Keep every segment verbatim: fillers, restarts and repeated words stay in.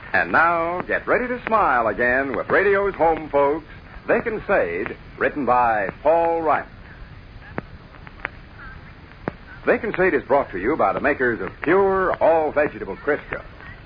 And now, get ready to smile again with radio's home folks, Vic and Sade, written by Paul Reimer. Vic and Sade is brought to you by the makers of pure, all-vegetable Crisco.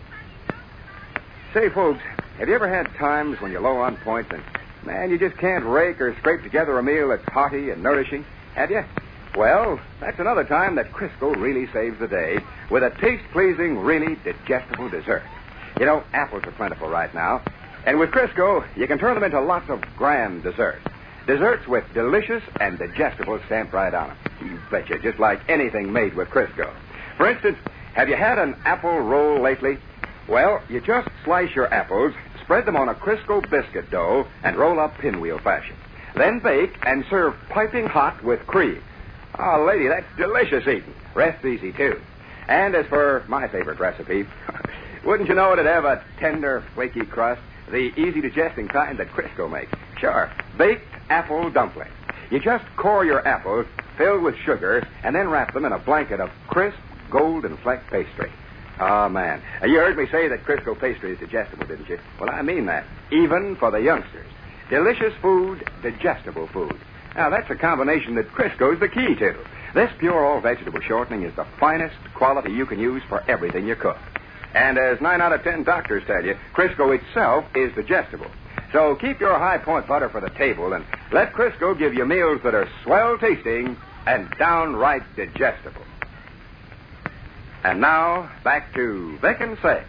Say, folks, have you ever had times when you're low on points and, man, you just can't rake or scrape together a meal that's hearty and nourishing? Have you? Well, that's another time that Crisco really saves the day with a taste-pleasing, really digestible dessert. You know, apples are plentiful right now. And with Crisco, you can turn them into lots of grand desserts. Desserts with delicious and digestible stamped right on them. You betcha, just like anything made with Crisco. For instance, have you had an apple roll lately? Well, you just slice your apples, spread them on a Crisco biscuit dough, and roll up pinwheel fashion. Then bake and serve piping hot with cream. Oh, lady, that's delicious eating. Rests easy, too. And as for my favorite recipe, wouldn't you know it'd have a tender, flaky crust? The easy-digesting kind that Crisco makes. Sure, baked apple dumplings. You just core your apples, fill with sugar, and then wrap them in a blanket of crisp, golden fleck pastry. Oh, man. You heard me say that Crisco pastry is digestible, didn't you? Well, I mean that. Even for the youngsters. Delicious food, digestible food. Now, that's a combination that Crisco's the key to. This pure all-vegetable shortening is the finest quality you can use for everything you cook. And as nine out of ten doctors tell you, Crisco itself is digestible. So keep your high point butter for the table and let Crisco give you meals that are swell tasting and downright digestible. And now, back to Vic and Sade.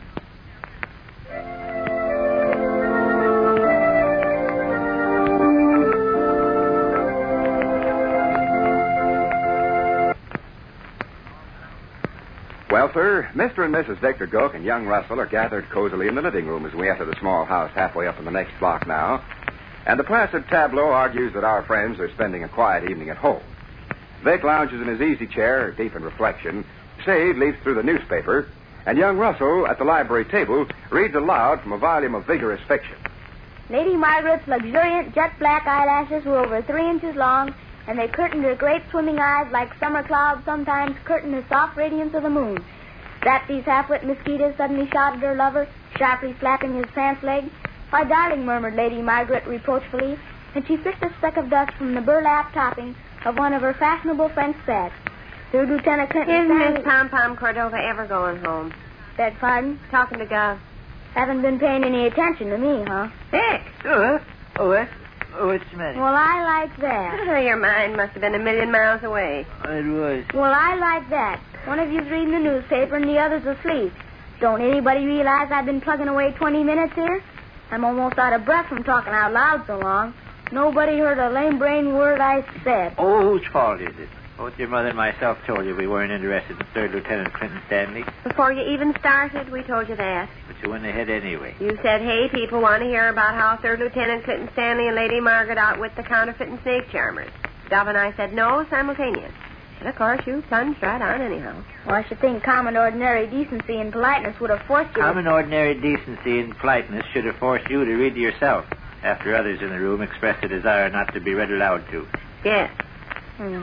Well, sir, Mister and Missus Victor Gook and young Russell are gathered cozily in the living room as we enter the small house halfway up in the next block now. And the placid tableau argues that our friends are spending a quiet evening at home. Vic lounges in his easy chair, deep in reflection. Sade leaves through the newspaper. And young Russell, at the library table, reads aloud from a volume of vigorous fiction. Lady Margaret's luxuriant jet black eyelashes were over three inches long, and they curtained her great swimming eyes like summer clouds sometimes curtain the soft radiance of the moon. That these half-wit mosquitoes suddenly shot at her lover, sharply flapping his pants leg. Why, darling, murmured Lady Margaret reproachfully, and she fished a speck of dust from the burlap topping of one of her fashionable French spats. Third Lieutenant Clinton... Isn't Stanley... Miss Pom-Pom Cordova ever going home? Beg pardon? Talking to Gus. Haven't been paying any attention to me, huh? Vic! Oh, oh, what? Oh, what's the matter? Well, I like that. Oh, your mind must have been a million miles away. It was. Well, I like that. One of you's reading the newspaper and the other's asleep. Don't anybody realize I've been plugging away twenty minutes here? I'm almost out of breath from talking out loud so long. Nobody heard a lame-brained word I said. Oh, whose fault is it? Both your mother and myself told you we weren't interested in Third Lieutenant Clinton Stanley. Before you even started, we told you that. But you went ahead anyway. You said, hey, people want to hear about how Third Lieutenant Clinton Stanley and Lady Margaret outwit the counterfeit and snake charmers. Dove and I said no, simultaneous. And, of course, you plunged right on anyhow. Well, I should think common ordinary decency and politeness would have forced you Common to... ordinary decency and politeness should have forced you to read to yourself after others in the room expressed a desire not to be read aloud to. Yes. Hmm.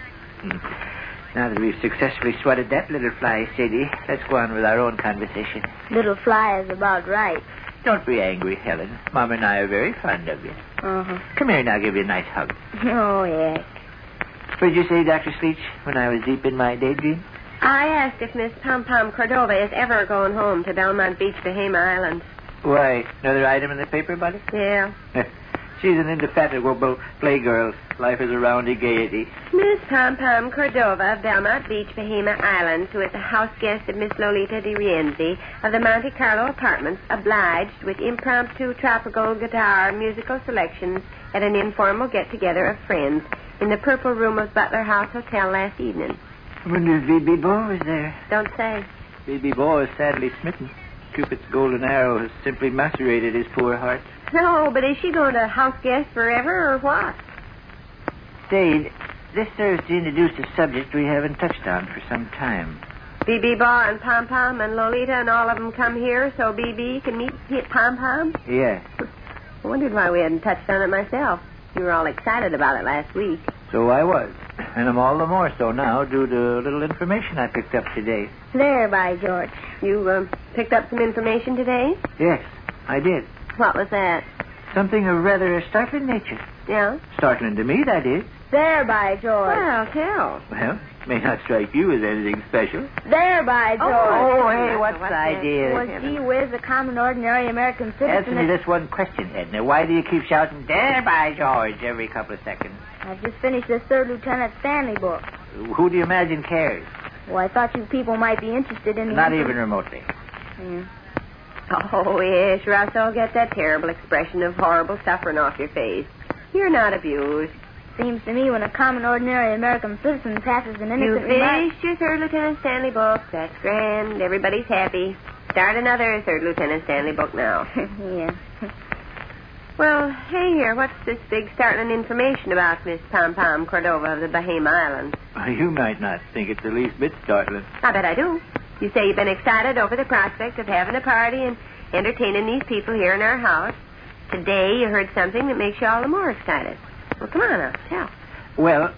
Now that we've successfully swatted that little fly, Sadie, let's go on with our own conversation. Little fly is about right. Don't be angry, Helen. Mom and I are very fond of you. Uh-huh. Come here and I'll give you a nice hug. Oh, yeah. What did you say, Doctor Sleech, when I was deep in my daydream? I asked if Miss Pom-Pom Cordova is ever going home to Belmont Beach, Bahama Island. Why, another item in the paper, buddy? Yeah. She's an indefatigable playgirl. Life is a roundy gaiety. Miss Pom-Pom Cordova of Belmont Beach, Bahama Islands, who is the house guest of Miss Lolita de Rienzi of the Monte Carlo Apartments, obliged with impromptu tropical guitar musical selections at an informal get-together of friends in the Purple Room of Butler House Hotel last evening. I wonder if B B. Bo is there. Don't say. B B. Bo is sadly smitten. Cupid's golden arrow has simply macerated his poor heart. No, but is she going to house guest forever or what? Dade, this Thursday introduced a subject we haven't touched on for some time. B B. Ba and Pom Pom and Lolita and all of them come here so B B can meet Pom Pom? Yeah. I wondered why we hadn't touched on it myself. You were all excited about it last week. So I was. And I'm all the more so now due to a little information I picked up today. There, by George. You uh, picked up some information today? Yes, I did. What was that? Something of rather a startling nature. Yeah? Startling to me, that is. There, by George. Well, tell. Well, may not strike you as anything special. There, by George. Oh, hey, what's What's the that? idea? Was gee whiz, a common, ordinary American citizen. Answer me this one question, Edna. Why do you keep shouting, there, by George, every couple of seconds? I've just finished this Third Lieutenant Stanley book. Who do you imagine cares? Well, I thought you people might be interested in the... Not info- even remotely. Yeah. Oh, yes, Russell, get that terrible expression of horrible suffering off your face. You're not abused. Seems to me when a common, ordinary American citizen passes an You innocent remark... finished your Third Lieutenant Stanley book. That's grand. Everybody's happy. Start another Third Lieutenant Stanley book now. yeah. Well, hey here, what's this big startling information about Miss Pom Pom Cordova of the Bahama Islands? You might not think it the least bit startling. I bet I do. You say you've been excited over the prospect of having a party and entertaining these people here in our house. Today you heard something that makes you all the more excited. Well, come on now, tell. Well,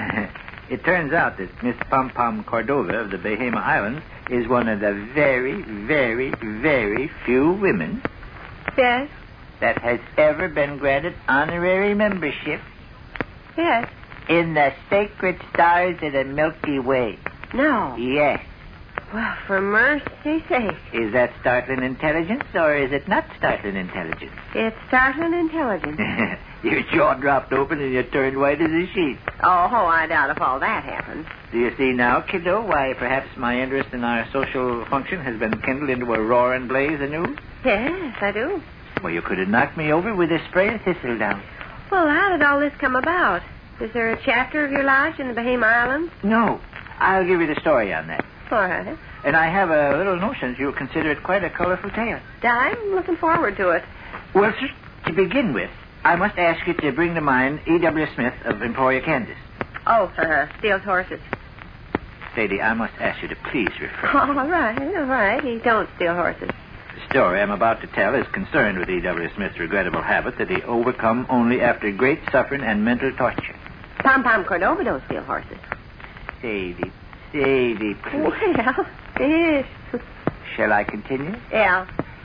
it turns out that Miss Pom Pom Cordova of the Bahama Islands is one of the very, very, very few women Yes? that has ever been granted honorary membership Yes. in the Sacred Stars of the Milky Way. No. Yes. Well, for mercy's sake. Is that startling intelligence, or is it not startling intelligence? It's startling intelligence. Your jaw dropped open and you turned white as a sheet. Oh, oh, I doubt if all that happened. Do you see now, kiddo, why perhaps my interest in our social function has been kindled into a roaring blaze anew? Yes, I do. Well, you could have knocked me over with a spray of thistledown. Well, how did all this come about? Is there a chapter of your lodge in the Bahama Islands? No, I'll give you the story on that. All right. And I have a little notion you'll consider it quite a colorful tale. I'm looking forward to it. Well, sir, to begin with, I must ask you to bring to mind E W. Smith of Emporia, Kansas. Oh, uh-huh. Steals horses. Sadie, I must ask you to please refrain. All right, all right. He don't steal horses. The story I'm about to tell is concerned with E W. Smith's regrettable habit that he overcome only after great suffering and mental torture. Pom Pom Cordova don't steal horses. Sadie, Sadie, please. Well, yes. Shall I continue? Yeah.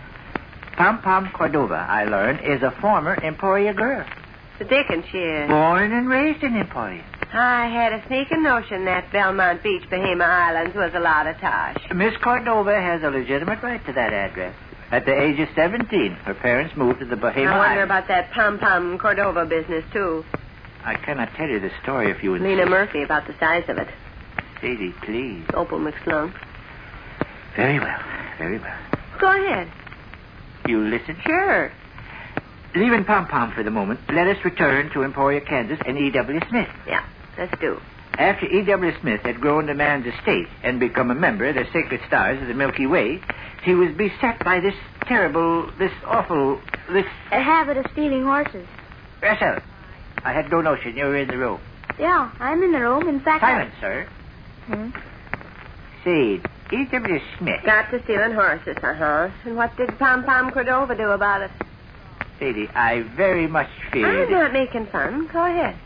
Pom Pom Cordova, I learn, is a former Emporia girl. The dickens she is. Born and raised in Emporia. I had a sneaking notion that Belmont Beach, Bahama Islands was a lot of tosh. Miss Cordova has a legitimate right to that address. At the age of seventeen, her parents moved to the Bahama I wonder Islands. about that Pom Pom Cordova business, too. I cannot tell you the story if you insist. Lena Murphy about the size of it. Sadie, please. Opal McSlunk. Very well, very well. Go ahead. You listen? Sure. Leaving Pom Pom for the moment, let us return to Emporia, Kansas, and E W. Smith. Yeah, let's do. After E W. Smith had grown to man's estate and become a member of the Sacred Stars of the Milky Way, he was beset by this terrible, this awful, this... A habit of stealing horses. Russell, I had no notion you were in the room. Yeah, I'm in the room. In fact... Silence, sir. I... Hmm? Say, E W. Smith. Got to stealing horses, uh-huh. And what did Pom Pom Cordova do about it? Sadie, I very much fear I'm that... not making fun. Go ahead.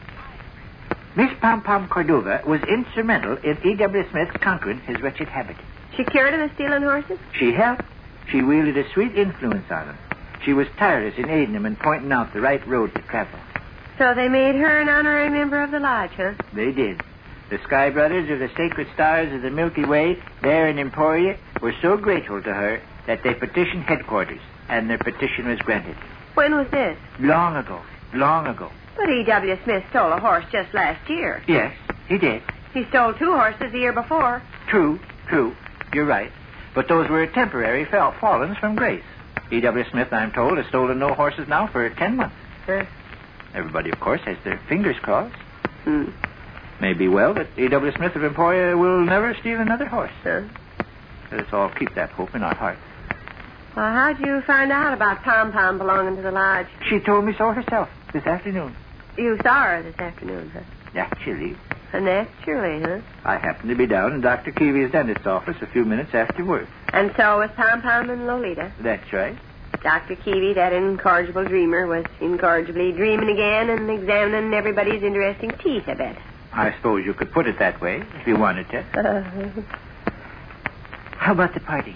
Miss Pom Pom Cordova was instrumental in E W. Smith conquering his wretched habit. She cured him of stealing horses? She helped. She wielded a sweet influence on him. She was tireless in aiding him and pointing out the right road to travel. So they made her an honorary member of the lodge, huh? They did. The Sky Brothers of the Sacred Stars of the Milky Way there in Emporia were so grateful to her that they petitioned headquarters, and their petition was granted. When was this? Long ago. Long ago. But E W. Smith stole a horse just last year. Yes, he did. He stole two horses the year before. True, true. You're right. But those were temporary fall- fallings from grace. E W. Smith, I'm told, has stolen no horses now for ten months. Huh? Everybody, of course, has their fingers crossed. Hmm. May be well that E W. Smith of Emporia will never steal another horse. Huh? Let us all keep that hope in our hearts. Well, how'd you find out about Pom Pom belonging to the lodge? She told me so herself this afternoon. You saw her this afternoon, huh? Actually, Naturally, huh? I happened to be down in Doctor Keevy's dentist's office a few minutes after work. And so was Pom Pom and Lolita. That's right. Doctor Keevy, that incorrigible dreamer, was incorrigibly dreaming again and examining everybody's interesting teeth, I bet. I suppose you could put it that way if you wanted to. How about the party?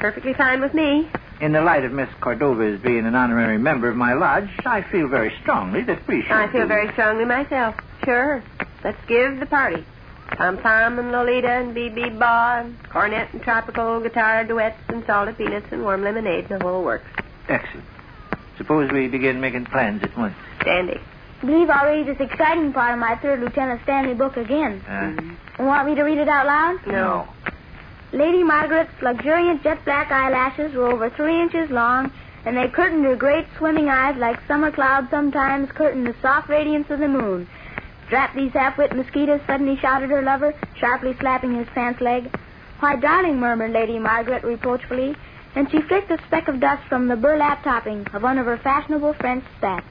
Perfectly fine with me. In the light of Miss Cordova's being an honorary member of my lodge, I feel very strongly that we should... I feel do- very strongly myself. Sure. Let's give the party. Pom Pom and Lolita and B B Baugh and cornet and tropical guitar duets and salted peanuts and warm lemonade and the whole works. Excellent. Suppose we begin making plans at once. Dandy. I believe I'll read this exciting part of my third Lieutenant Stanley book again. Uh, Want me to read it out loud? No. Lady Margaret's luxuriant jet black eyelashes were over three inches long, and they curtained her great swimming eyes like summer clouds sometimes curtain the soft radiance of the moon. Drat these half-wit mosquitoes, suddenly shouted her lover, sharply slapping his pants leg. Why, darling, murmured Lady Margaret reproachfully, and she flicked a speck of dust from the burlap topping of one of her fashionable French spats.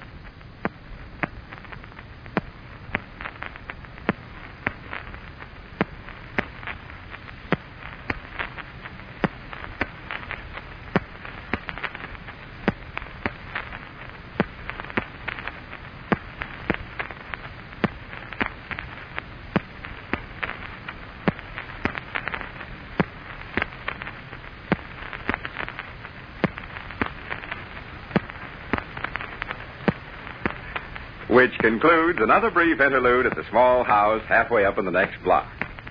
Which concludes another brief interlude at the small house halfway up in the next block.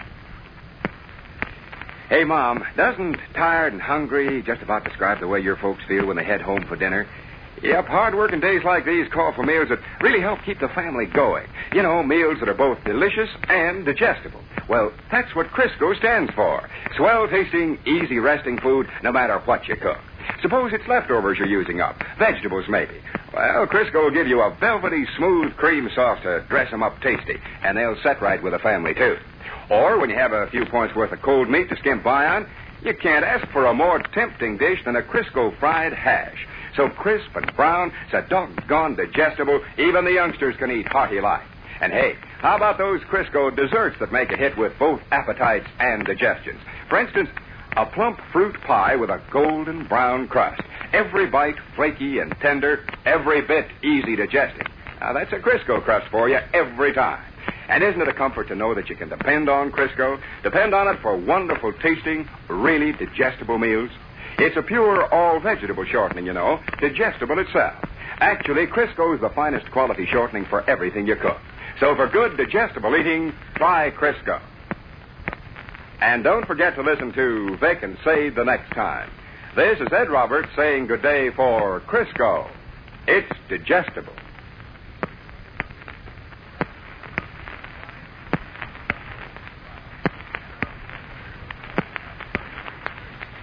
Hey, Mom, doesn't tired and hungry just about describe the way your folks feel when they head home for dinner? Yep, hard-working days like these call for meals that really help keep the family going. You know, meals that are both delicious and digestible. Well, that's what Crisco stands for. Swell-tasting, easy-resting food no matter what you cook. Suppose it's leftovers you're using up. Vegetables, maybe. Well, Crisco will give you a velvety, smooth cream sauce to dress them up tasty, and they'll set right with the family, too. Or when you have a few points worth of cold meat to skimp by on, you can't ask for a more tempting dish than a Crisco fried hash. So crisp and brown, so doggone digestible, even the youngsters can eat hearty like. And hey, how about those Crisco desserts that make a hit with both appetites and digestions? For instance, a plump fruit pie with a golden brown crust. Every bite flaky and tender, every bit easy digesting. Now, that's a Crisco crust for you every time. And isn't it a comfort to know that you can depend on Crisco? Depend on it for wonderful tasting, really digestible meals? It's a pure all-vegetable shortening, you know, digestible itself. Actually, Crisco is the finest quality shortening for everything you cook. So for good digestible eating, try Crisco. And don't forget to listen to Vic and Sade the next time. This is Ed Roberts saying good day for Crisco. It's digestible.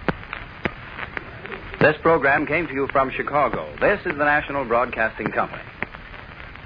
This program came to you from Chicago. This is the National Broadcasting Company.